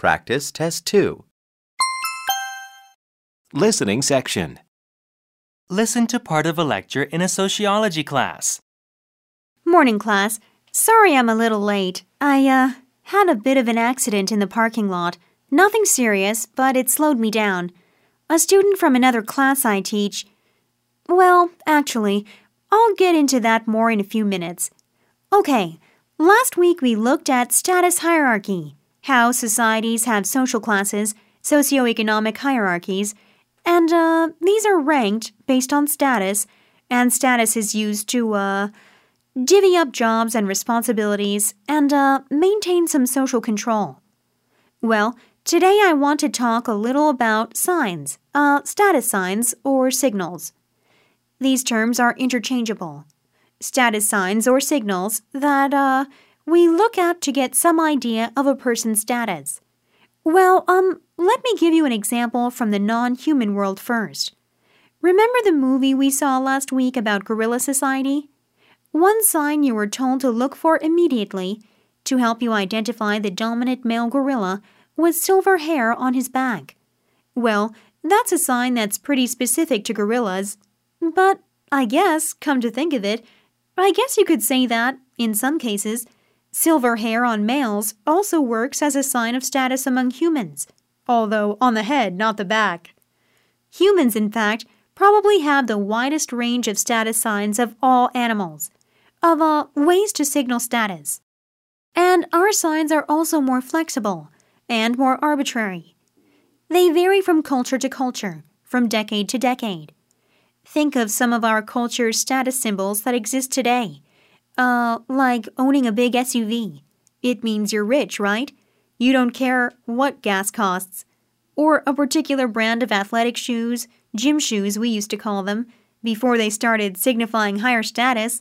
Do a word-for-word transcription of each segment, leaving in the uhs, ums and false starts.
Practice Test two. Listening section. Listen to part of a lecture in a sociology class. Morning, class. Sorry I'm a little late. I, uh, had a bit of an accident in the parking lot. Nothing serious, but it slowed me down. A student from another class I teach... Well, actually, I'll get into that more in a few minutes. Okay, last week we looked at status hierarchy, how societies have social classes, socioeconomic hierarchies, and, uh, these are ranked based on status, and status is used to, uh, divvy up jobs and responsibilities and, uh, maintain some social control. Well, today I want to talk a little about signs, uh, status signs or signals. These terms are interchangeable. Status signs or signals that, uh, we look at to get some idea of a person's status. Well, um, let me give you an example from the non-human world first. Remember the movie we saw last week about gorilla society? One sign you were told to look for immediately to help you identify the dominant male gorilla was silver hair on his back. Well, that's a sign that's pretty specific to gorillas. But I guess, come to think of it, I guess you could say that, in some cases, silver hair on males also works as a sign of status among humans, although on the head, not the back. Humans, in fact, probably have the widest range of status signs of all animals, of uh, ways to signal status. And our signs are also more flexible and more arbitrary. They vary from culture to culture, from decade to decade. Think of some of our culture's status symbols that exist today. Uh, like owning a big S U V. It means you're rich, right? You don't care what gas costs. Or a particular brand of athletic shoes, gym shoes we used to call them, before they started signifying higher status.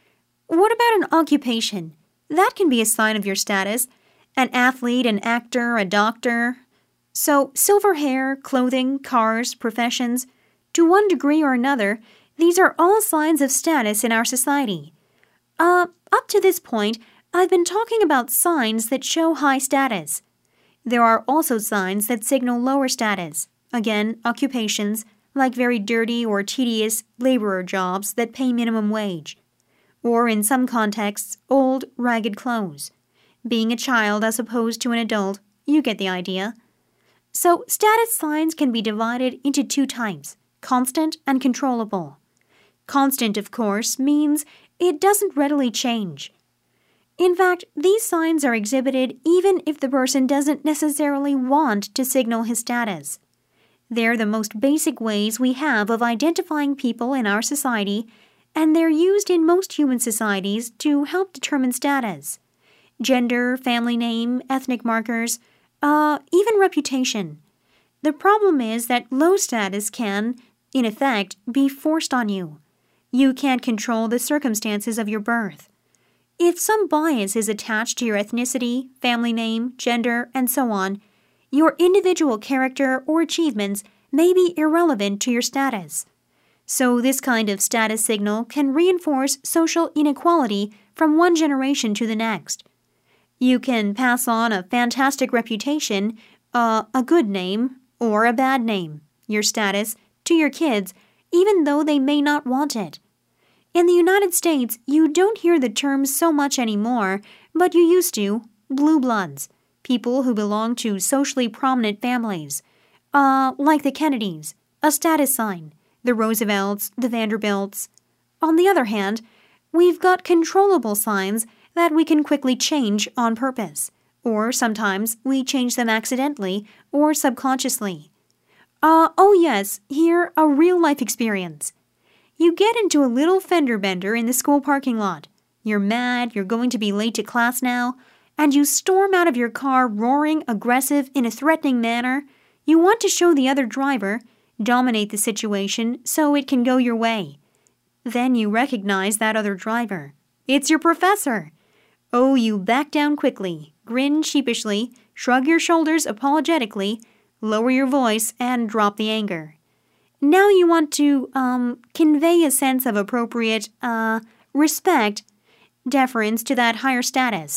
What about an occupation? That can be a sign of your status. An athlete, an actor, a doctor. So, silver hair, clothing, cars, professions, to one degree or another, these are all signs of status in our society. Uh, up to this point, I've been talking about signs that show high status. There are also signs that signal lower status. Again, occupations, like very dirty or tedious laborer jobs that pay minimum wage. Or in some contexts, old, ragged clothes. Being a child as opposed to an adult, you get the idea. So, status signs can be divided into two types, constant and controllable. Constant, of course, means it doesn't readily change. In fact, these signs are exhibited even if the person doesn't necessarily want to signal his status. They're the most basic ways we have of identifying people in our society, and they're used in most human societies to help determine status. Gender, family name, ethnic markers, uh, even reputation. The problem is that low status can, in effect, be forced on you. You can't control the circumstances of your birth. If some bias is attached to your ethnicity, family name, gender, and so on, your individual character or achievements may be irrelevant to your status. So this kind of status signal can reinforce social inequality from one generation to the next. You can pass on a fantastic reputation, uh, a good name, or a bad name, your status, to your kids, even though they may not want it. In the United States, you don't hear the term so much anymore, but you used to, blue bloods, people who belong to socially prominent families, uh, like the Kennedys, a status sign, the Roosevelts, the Vanderbilts. On the other hand, we've got controllable signs that we can quickly change on purpose, or sometimes we change them accidentally or subconsciously. Uh, oh yes, here, a real-life experience. You get into a little fender bender in the school parking lot. You're mad, you're going to be late to class now, and you storm out of your car roaring, aggressive, in a threatening manner. You want to show the other driver, dominate the situation so it can go your way. Then you recognize that other driver. It's your professor. Oh, you back down quickly, grin sheepishly, shrug your shoulders apologetically, lower your voice, and drop the anger. Now you want to, um, convey a sense of appropriate, uh, respect, deference to that higher status,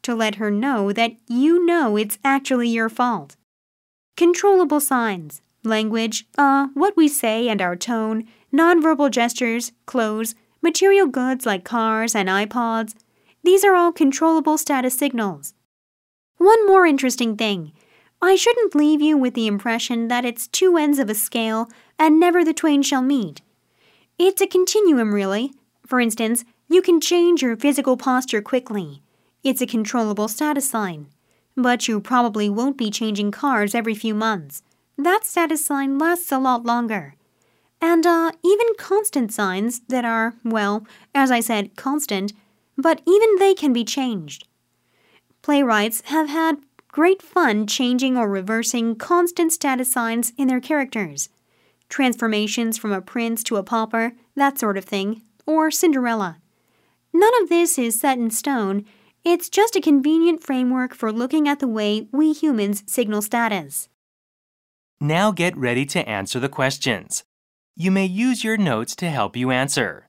to let her know that you know it's actually your fault. Controllable signs, language, uh, what we say and our tone, nonverbal gestures, clothes, material goods like cars and iPods, these are all controllable status signals. One more interesting thing. I shouldn't leave you with the impression that it's two ends of a scale and never the twain shall meet. It's a continuum, really. For instance, you can change your physical posture quickly. It's a controllable status sign. But you probably won't be changing cars every few months. That status sign lasts a lot longer. And uh, even constant signs that are, well, as I said, constant, but even they can be changed. Playwrights have had great fun changing or reversing constant status signs in their characters. Transformations from a prince to a pauper, that sort of thing, or Cinderella. None of this is set in stone. It's just a convenient framework for looking at the way we humans signal status. Now get ready to answer the questions. You may use your notes to help you answer.